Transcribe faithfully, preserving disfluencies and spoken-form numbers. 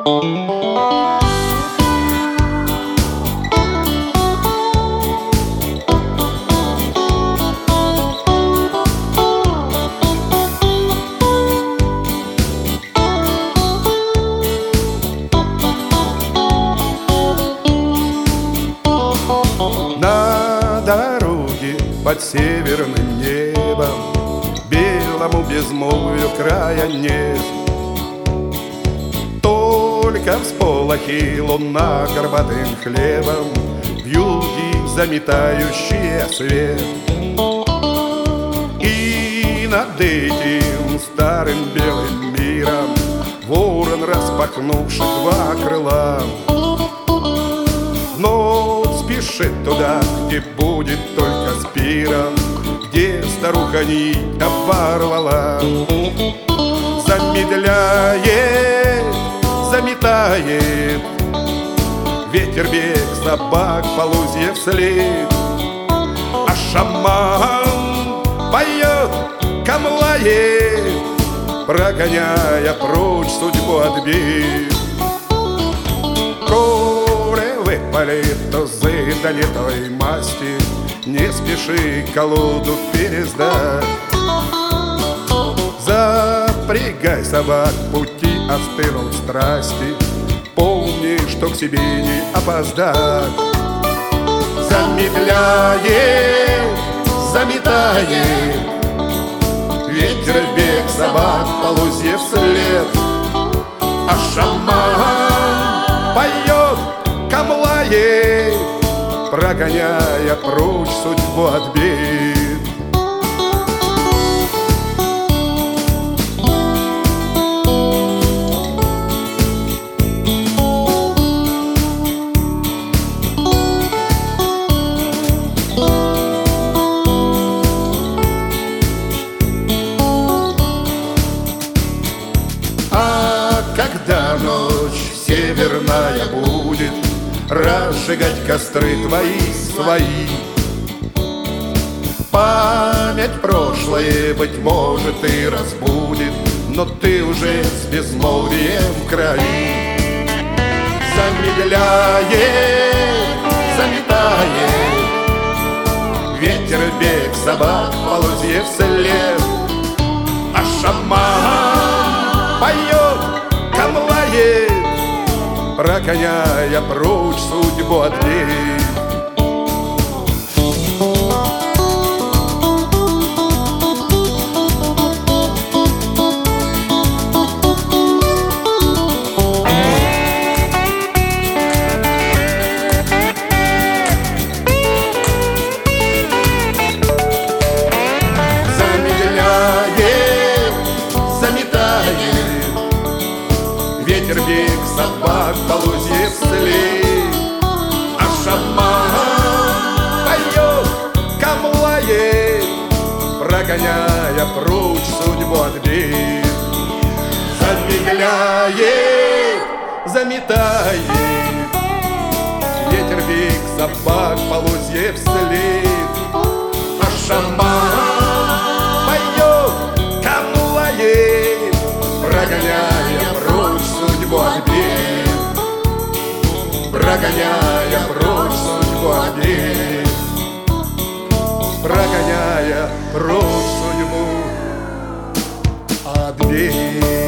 На дороге под северным небом белому безмолвию края нет. Только всполохи луна горбатым хлебом вьюги, заметающие свет. И над этим старым белым миром ворон, распахнувший два крыла, но спешит туда, где будет только с пиром, где старуха нить оборвала. Замедляет, заметает ветер бег собак по лузье вслед, а шаман поет, камлает, прогоняя прочь судьбу от бед. Выпалит тузы до не той масти, не спеши колоду пересдать. Запрягай собак, пути остынут страсти, помни, что к себе не опоздать. Замедляет, заметает ветер бег собак по лузе вслед, а шаман поет, камлает, прогоняя прочь судьбу от бед. А когда ночь северная будет разжигать костры твои свои, память прошлое, быть может, и разбудит, но ты уже с безмолвием в крови. Замедляет, заметает ветер бег собак по лузе вслед, а шаман поет, камлает, прогоняя прочь судьбу от бед. Замедляет, заметает ветер бег собак по лузе вслед, а шаман поет, камлает, прогоняя прочь судьбу от бед. Замедляет, заметает ветер бег собак по лузе вслед, а шаман поет, камлает, прогоняя прочь судьбу от бед, прогоняя прочь судьбу от бед, прогоняя прочь судьбу от бед.